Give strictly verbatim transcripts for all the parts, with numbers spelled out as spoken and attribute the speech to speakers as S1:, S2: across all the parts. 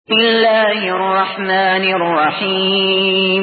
S1: بسم الله الرحمن الرحيم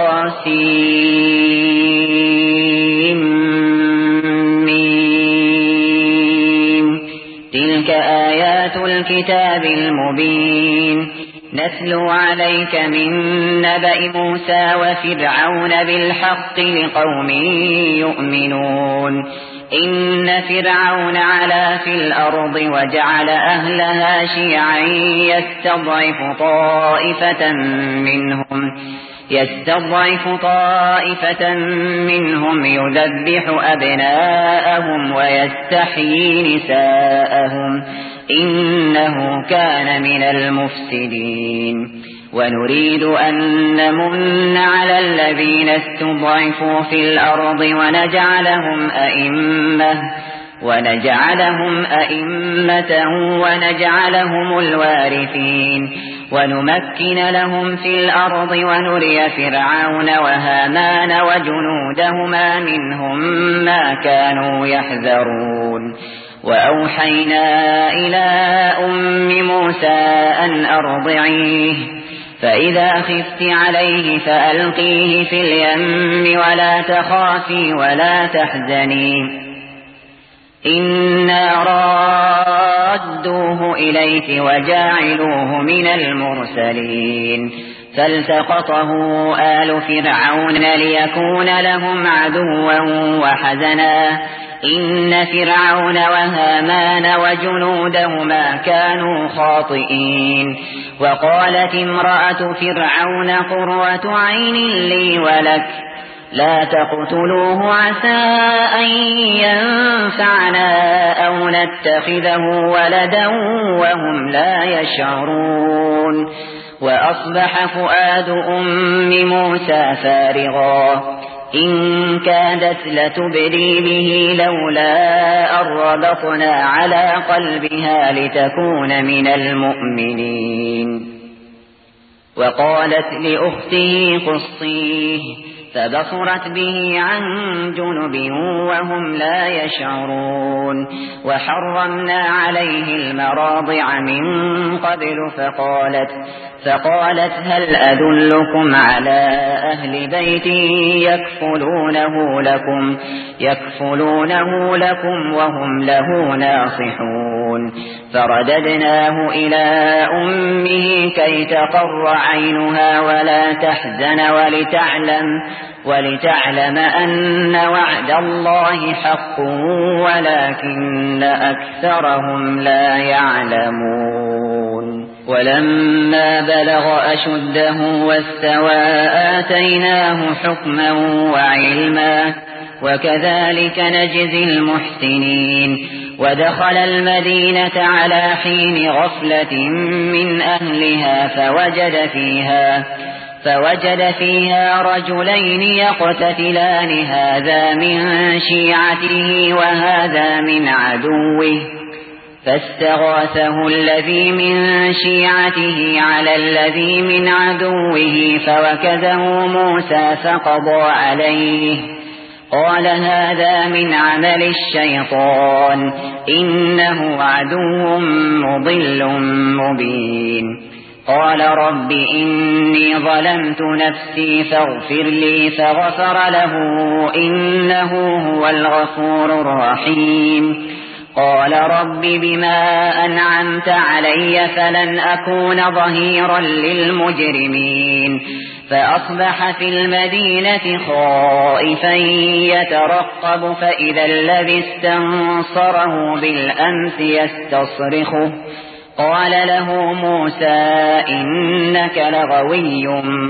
S1: طاسيم تلك آيات الكتاب المبين نتلو عليك من نبأ موسى وفرعون بالحق لقوم يؤمنون إن فرعون علا في الأرض وجعل أهلها شيعا يستضعف طائفة منهم يستضعف طائفة منهم يذبح أبناءهم ويستحيي نساءهم إنه كان من المفسدين ونريد أن نمن على الذين استضعفوا في الأرض ونجعلهم أئمة ونجعلهم أئمة ونجعلهم الوارثين ونمكن لهم في الأرض ونري فرعون وهامان وجنودهما منهم ما كانوا يحذرون وأوحينا إلى أم موسى أن أرضعيه فإذا خفت عليه فألقيه في اليم ولا تخافي ولا تحزني إنا رادوه إليك وجاعلوه من المرسلين فالتقطه آل فرعون ليكون لهم عدوا وحزنا إن فرعون وهامان وجنودهما كانوا خاطئين وقالت امرأة فرعون قرة عين لي ولك لا تقتلوه عسى أن ينفعنا أو نتخذه ولدا وهم لا يشعرون وأصبح فؤاد أم موسى فارغا إن كادت لتبدي به لولا أن ربطنا على قلبها لتكون من المؤمنين وقالت لأخته قصيه فبصرت به عن جنب وهم لا يشعرون وحرمنا عليه المراضع من قبل فقالت فقالت هل أدلكم على أهل بيت يكفلونه لكم يكفلونه لكم وهم له ناصحون فرددناه إلى أمه كي تقر عينها ولا تحزن ولتعلم ولتعلم أن وعد الله حق ولكن أكثرهم لا يعلمون ولما بلغ أشده واستوى آتيناه حكما وعلما وكذلك نجزي المحسنين ودخل المدينة على حين غفلة من أهلها فوجد فيها فوجد فيها رجلين يقتتلان هذا من شيعته وهذا من عدوه فاستغاثه الذي من شيعته على الذي من عدوه فوكزه موسى فقضى عليه قال هذا من عمل الشيطان إنه عدو مضل مبين قال رب إني ظلمت نفسي فاغفر لي فغفر له إنه هو الغفور الرحيم قال رب بما أنعمت علي فلن أكون ظهيرا للمجرمين فأصبح في المدينة خائفا يترقب فإذا الذي استنصره بالأمس يستصرخه قال له موسى إنك لغوي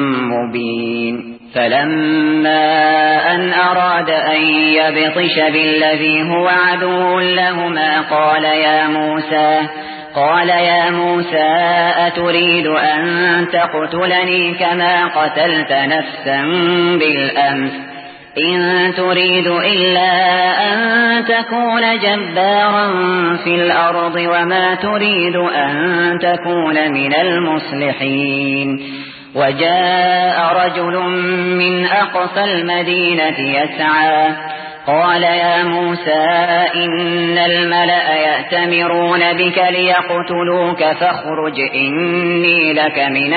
S1: مبين فلما أن أراد أن يبطش بالذي هو عدو لهما قال يا موسى قال يا موسى أتريد أن تقتلني كما قتلت نفسا بالأمس إن تريد إلا أن تكون جبارا في الأرض وما تريد أن تكون من المصلحين وجاء رجل من أقصى المدينة يسعى قال يا موسى إن الملأ يأتمرون بك ليقتلوك فاخرج إني لك من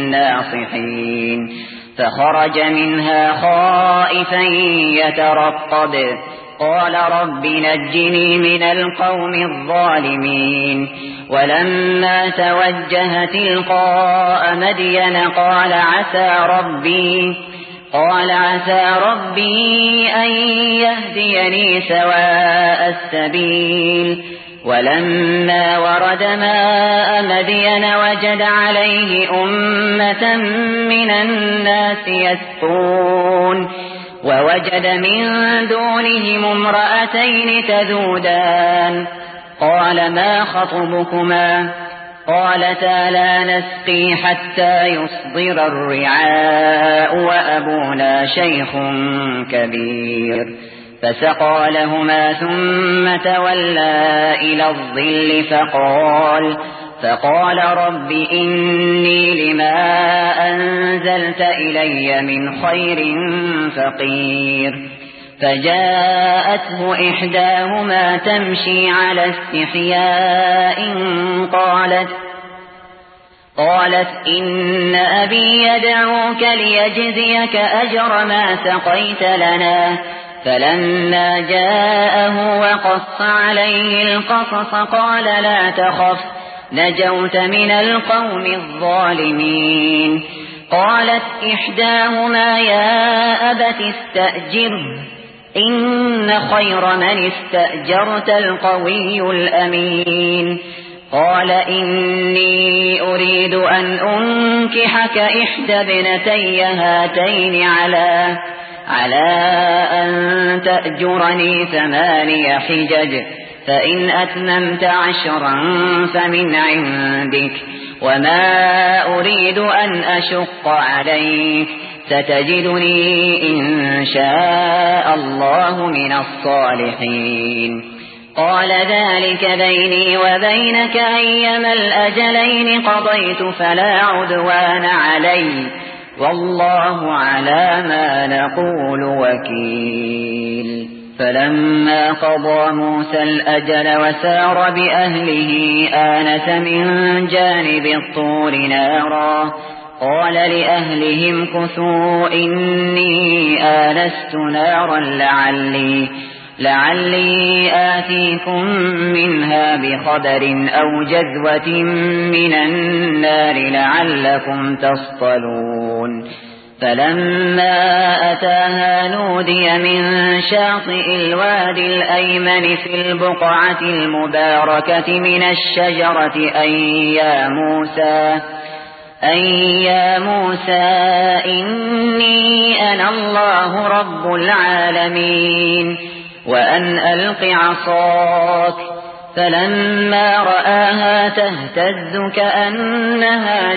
S1: الناصحين فخرج منها خائفا يترقب قال رب نجني من القوم الظالمين ولما توجه تلقاء مدين قال عسى ربي قال عسى ربي أن يهديني سواء السبيل ولما ورد ماء مدين وجد عليه أمة من الناس يسقون ووجد من دونهم امرأتين تذودان قال ما خطبكما قالتا لا نسقي حتى يصدر الرعاء وأبونا شيخ كبير فسقى لهما ثم تولى إلى الظل فقال فقال رب إني لما أنزلت إلي من خير فقير فجاءته إحداهما تمشي على استحياء قالت قالت إن أبي يدعوك ليجزيك أجر ما سقيت لنا فلما جاءه وقص عليه القصص قال لا تخف نجوت من القوم الظالمين قالت إحداهما يا أبت استأجره إن خير من استأجرت القوي الأمين قال إني أريد أن أنكحك إحدى ابنتي هاتين على على أن تأجرني ثماني حجج فإن أتممت عشرا فمن عندك وما أريد أن أشق عليك ستجدني إن شاء الله من الصالحين قال ذلك بيني وبينك أيما الأجلين قضيت فلا عدوان علي والله على ما نقول وكيل فلما قضى موسى الأجل وسار بأهله آنس من جانب الطور نارا قال لأهلهم كثوا إني آنست نارا لعلي لعلي آتيكم منها بخبر أو جذوة من النار لعلكم تصطلون فلما أتاها نودي من شاطئ الوادي الأيمن في البقعة المباركة من الشجرة أن يا موسى أن يا موسى إني أنا الله رب العالمين وأن ألق عصاك فلما رآها تهتز كأنها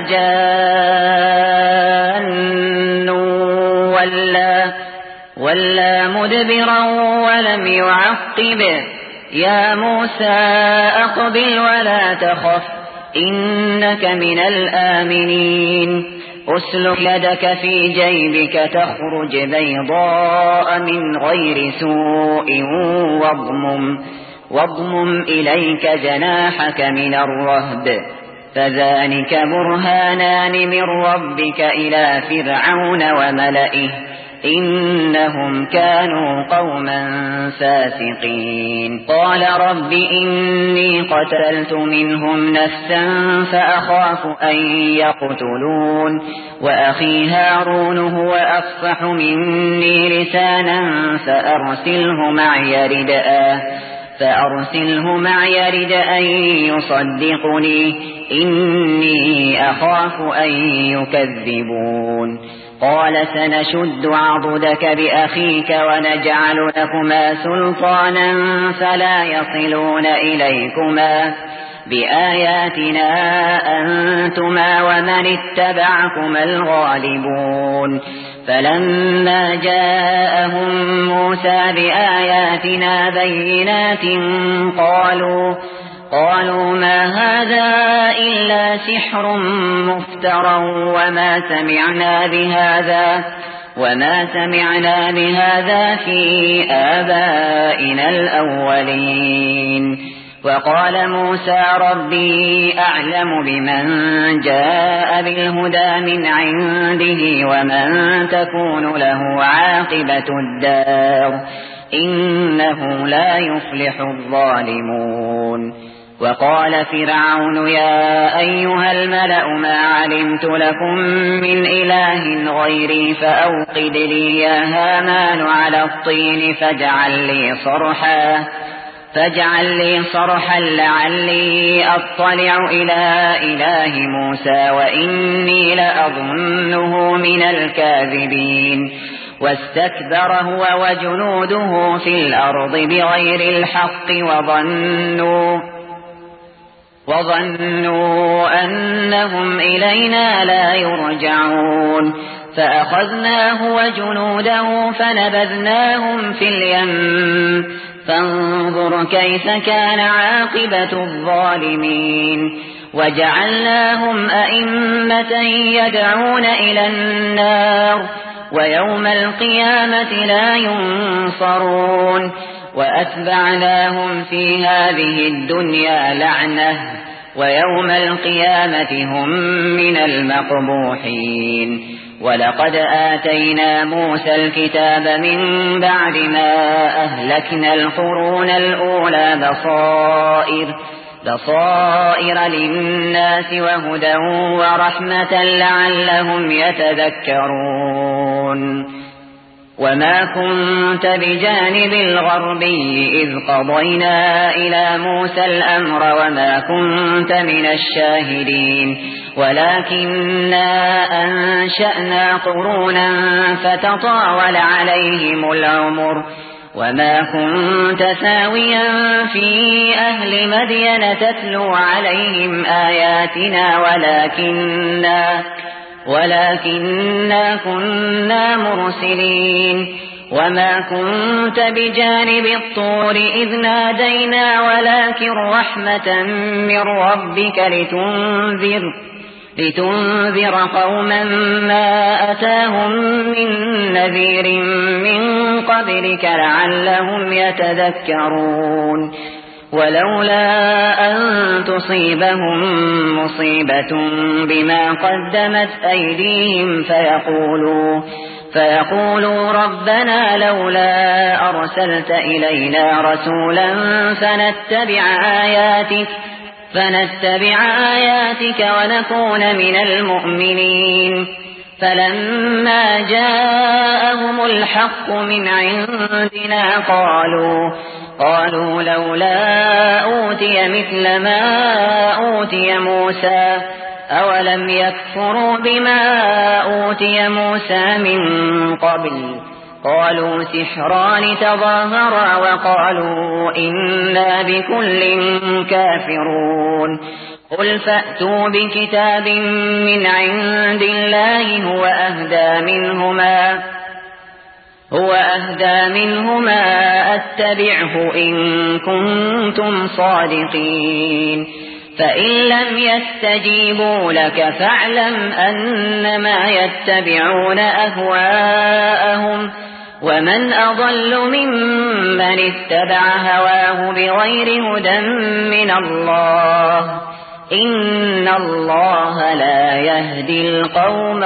S1: جان ولا, ولا مدبرا ولم يعقب يا موسى أقبل ولا تخف إنك من الآمنين أسلك يدك في جيبك تخرج بيضاء من غير سوء واضمم واضمم إليك جناحك من الرهب فذلك برهانان من ربك إلى فرعون وملئه إنهم كانوا قوما فاسقين قال رب إني قتلت منهم نفسا فأخاف أن يقتلون وأخي هارون هو أفصح مني لسانا فأرسله معي ردءا فأرسله معي ردءا يصدقني إني أخاف أن يكذبون قال سنشد عضدك بأخيك ونجعل لكما سلطانا فلا يصلون إليكما بآياتنا أنتما ومن اتبعكما الغالبون فلما جاءهم موسى بآياتنا بينات قالوا قالوا ما هذا إلا سحر مفترى وما سمعنا بهذا وما سمعنا بهذا في آبائنا الأولين. وقال موسى ربي أعلم بمن جاء بالهدى من عنده ومن تكون له عاقبة الدار إنه لا يفلح الظالمون. وقال فرعون يا أيها الملأ ما علمت لكم من إله غيري فأوقد لي يا هامان على الطين فاجعل لي صرحا فاجعل لي صرحا لعلي أطلع إلى إله موسى وإني لأظنه من الكاذبين. واستكبر هو وجنوده في الأرض بغير الحق وظنوا وظنوا أنهم إلينا لا يرجعون. فأخذناه وجنوده فنبذناهم في اليم فانظر كيف كان عاقبة الظالمين. وجعلناهم أئمة يدعون إلى النار ويوم القيامة لا ينصرون. وأتبعناهم في هذه الدنيا لعنة ويوم القيامة هم من المقبوحين. ولقد آتينا موسى الكتاب من بعد ما أهلكنا القرون الأولى بصائر بصائر للناس وهدى ورحمة لعلهم يتذكرون. وما كنت بجانب الغربي إذ قضينا إلى موسى الأمر وما كنت من الشاهدين ولكننا أنشأنا قرونا فتطاول عليهم العمر وما كنت ثاويا في أهل مدين تتلو عليهم آياتنا ولكننا ولكننا كنا مرسلين. وما كنت بجانب الطور إذ نادينا ولكن رحمة من ربك لتنذر لتنذر قوما ما أتاهم من نذير من قبلك لعلهم يتذكرون. ولولا أن تصيبهم مصيبة بما قدمت أيديهم فيقولوا فيقولوا ربنا لولا أرسلت إلينا رسولا فنتبع آياتك فنتبع آياتك ونكون من المؤمنين. فلما جاءهم الحق من عندنا قالوا قالوا لولا أوتي مثل ما أوتي موسى أولم يكفروا بما أوتي موسى من قبل قالوا سحران تظاهرا وقالوا إنا بكل كافرون. قل فأتوا بكتاب من عند الله هو أهدى منهما هو أهدى منهما أتبعه إن كنتم صادقين. فإن لم يستجيبوا لك فاعلم أنما يتبعون أهواءهم ومن أضل ممن اتبع هواه بغير هدى من الله إن الله لا يهدي القوم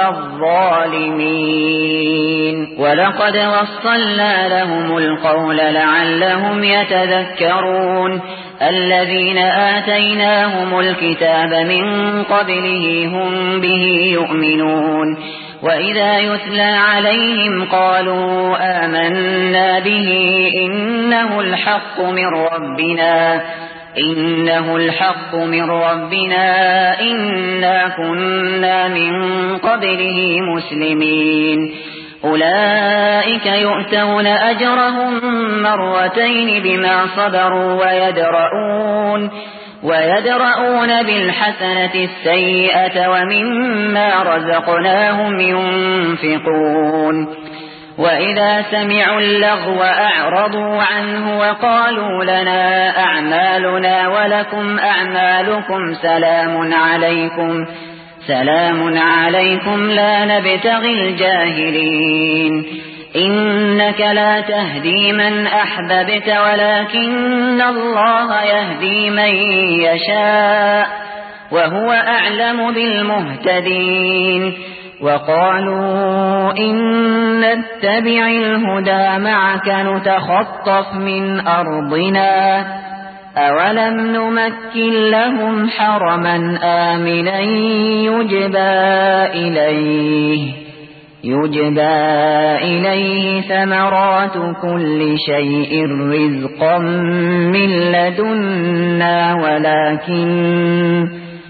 S1: الظالمين. ولقد وصلنا لهم القول لعلهم يتذكرون. الذين آتيناهم الكتاب من قبله هم به يؤمنون. وإذا يتلى عليهم قالوا آمنا به إنه الحق من ربنا إنه الحق من ربنا إنا كنا من قبله مسلمين. أولئك يؤتون أجرهم مرتين بما صبروا ويدرؤون ويدرؤون بالحسنة السيئة ومما رزقناهم ينفقون. وإذا سمعوا اللغو أعرضوا عنه وقالوا لنا أعمالنا ولكم أعمالكم سلام عليكم سلام عليكم لا نبتغي الجاهلين إنك لا تهدي من أحببت ولكن الله يهدي من يشاء وهو أعلم بالمهتدين وقالوا إن نتبع الهدى معك نتخطف من أرضنا أولم نمكن لهم حرما آمنا يجبى إليه يجبى إليه ثمرات كل شيء رزقا من لدنا ولكن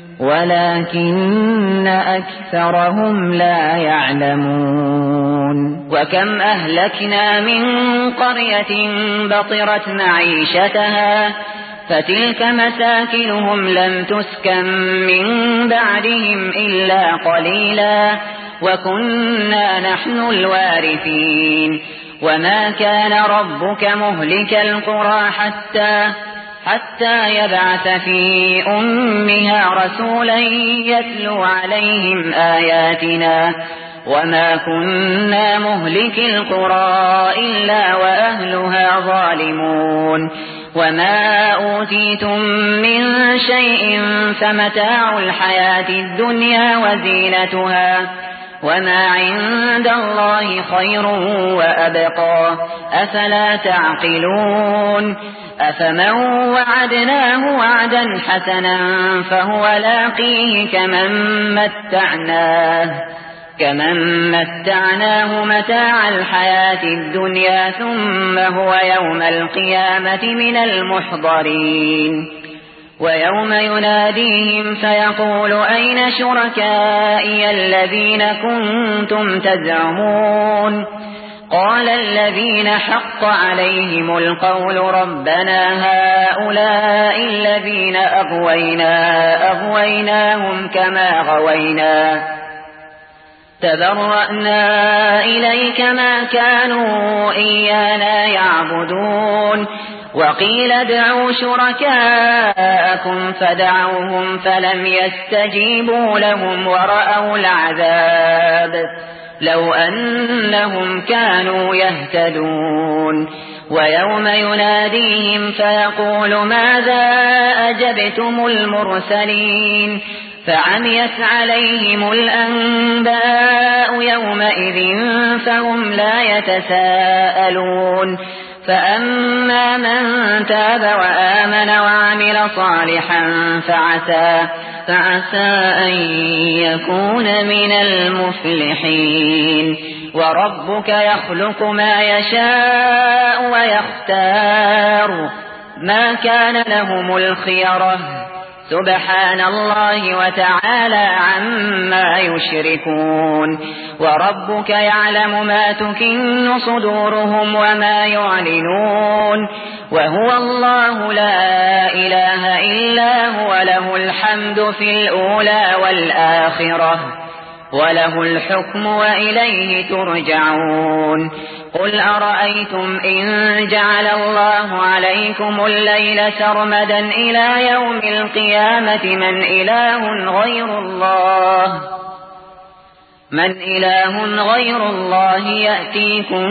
S1: ولكن أكثرهم لا يعلمون وكم أهلكنا من قرية بطرت معيشتها فتلك مساكنهم لم تسكن من بعدهم إلا قليلا وكنا نحن الوارثين وما كان ربك مهلك القرى حتى حتى يبعث في أمها رسولا يتلو عليهم آياتنا وما كنا مهلك القرى إلا وأهلها ظالمون وما أوتيتم من شيء فمتاع الحياة الدنيا وزينتها وما عند الله خير وأبقى أفلا تعقلون أفمن وعدناه وعدا حسنا فهو لاقيه كمن متعناه كمن متعناه متاع الحياة الدنيا ثم هو يوم القيامة من المحضرين ويوم يناديهم فيقول أين شركائي الذين كنتم تزعمون قال الذين حق عليهم القول ربنا هؤلاء الذين أغوينا أغويناهم كما غوينا تبرأنا إليك ما كانوا إيانا يعبدون وقيل ادعوا شركاءكم فدعوهم فلم يستجيبوا لهم ورأوا العذاب لو أنهم كانوا يهتدون ويوم يناديهم فيقول ماذا أجبتم المرسلين فعميت عليهم الأنباء يومئذ فهم لا يتساءلون فأما من تاب وآمن وعمل صالحا فعسى, فعسى أن يكون من المفلحين وربك يخلق ما يشاء ويختار ما كان لهم الخيرة سبحان الله وتعالى عما يشركون وربك يعلم ما تكن صدورهم وما يعلنون وهو الله لا إله إلا هو له الحمد في الأولى والآخرة وله الحكم وإليه ترجعون قل أرأيتم إن جعل الله عليكم الليل سرمدا إلى يوم القيامة من إله غير الله من إله غير الله يأتيكم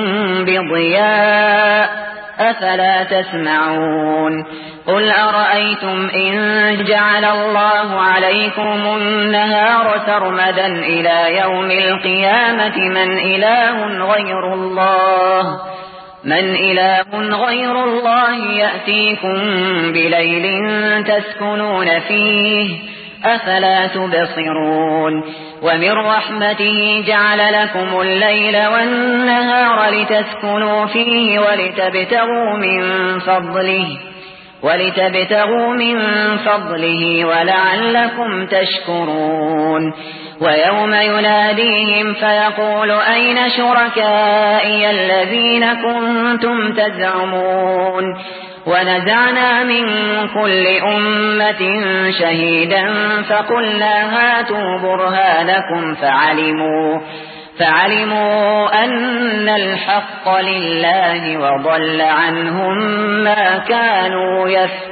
S1: بضياء أفلا تسمعون قل أرأيتم إن جعل الله عليكم النهار سرمدا إلى يوم القيامة من إله غير الله من إله غير الله يأتيكم بليل تسكنون فيه أفلا تبصرون ومن رحمته جعل لكم الليل والنهار لتسكنوا فيه ولتبتغوا من فضله ولتبتغوا من فضله ولعلكم تشكرون ويوم يناديهم فيقول أين شركائي الذين كنتم تزعمون ونزعنا من كل أمة شهيدا فقلنا هاتوا برهانكم فعلموا فعلموا أن الحق لله وضل عنهم ما كانوا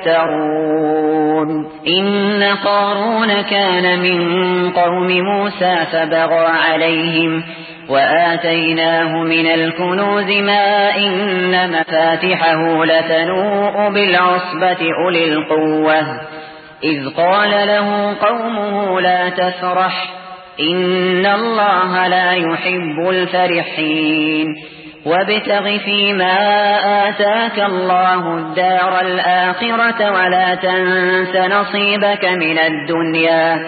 S1: يفترون. إن قارون كان من قوم موسى فبغى عليهم وآتيناه من الكنوز ما إن مفاتحه لتنوء بالعصبة أولي القوة إذ قال له قومه لا تفرح إن الله لا يحب الفرحين وابتغ فيما آتاك الله الدار الآخرة ولا تنس نصيبك من الدنيا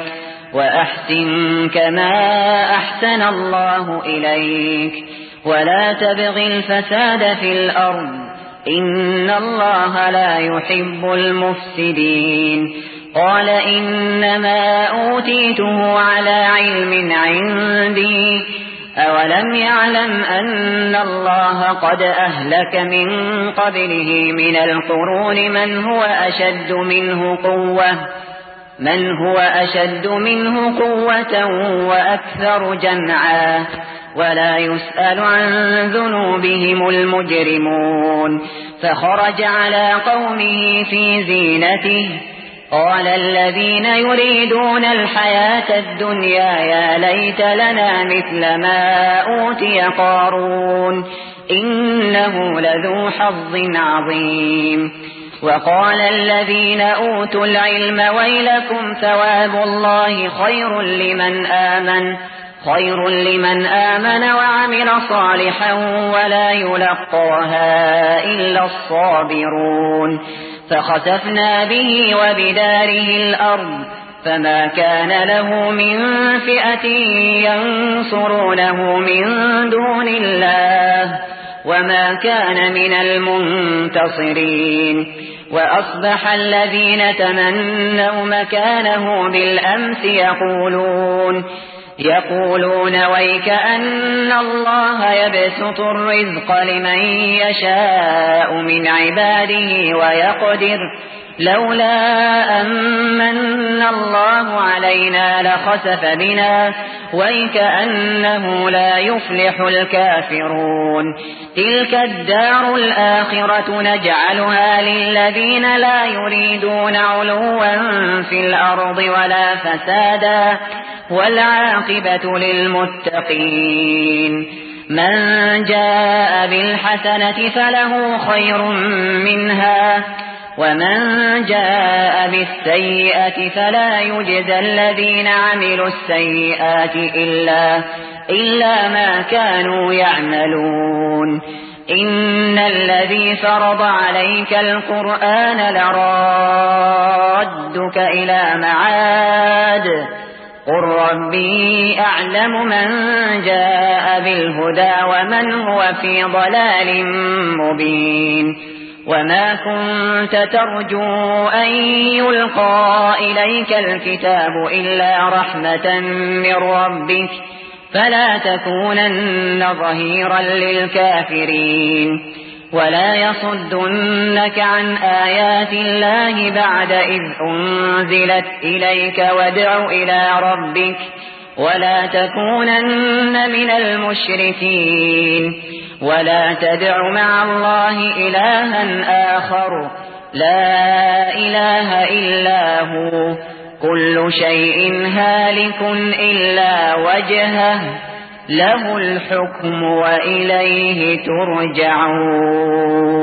S1: وأحسن كما أحسن الله إليك ولا تبغ الفساد في الأرض إن الله لا يحب المفسدين. قال إنما أوتيته على علم عندي أولم يعلم أن الله قد أهلك من قبله من القرون من هو أشد منه قوة من هو أشد منه قوة وأكثر جمعا ولا يسأل عن ذنوبهم المجرمون. فخرج على قومه في زينته قال الذين يريدون الحياة الدنيا يا ليت لنا مثل ما أوتي قارون إنه لذو حظ عظيم. وقال الذين أوتوا العلم ويلكم ثواب الله خير لمن آمن خير لمن آمن وعمل صالحا ولا يلقاها إلا الصابرون. فخسفنا به وبداره الأرض فما كان له من فئة ينصرونه من دون الله وما كان من المنتصرين. وأصبح الذين تمنوا مكانه بالأمس يقولون يقولون ويك أن الله يبسط الرزق لمن يشاء من عباده ويقدر لولا أمن الله علينا لخسف بنا ويك أنه لا يفلح الكافرون. تلك الدار الآخرة نجعلها للذين لا يريدون علوا في الأرض ولا فسادا والعاقبة للمتقين. من جاء بالحسنة فله خير منها ومن جاء بالسيئة فلا يجزى الذين عملوا السيئات إلا, إلا ما كانوا يعملون. إن الذي فرض عليك القرآن لرادك إلى معاد قل ربي أعلم من جاء بالهدى ومن هو في ضلال مبين. وما كنت ترجو أن يلقى إليك الكتاب إلا رحمة من ربك فلا تكونن ظهيرا للكافرين. ولا يصدنك عن آيات الله بعد إذ أنزلت إليك وادع إلى ربك ولا تكونن من المشركين. ولا تدع مع الله إلها آخر لا إله إلا هو كل شيء هالك إلا وجهه له الحكم وإليه ترجعون.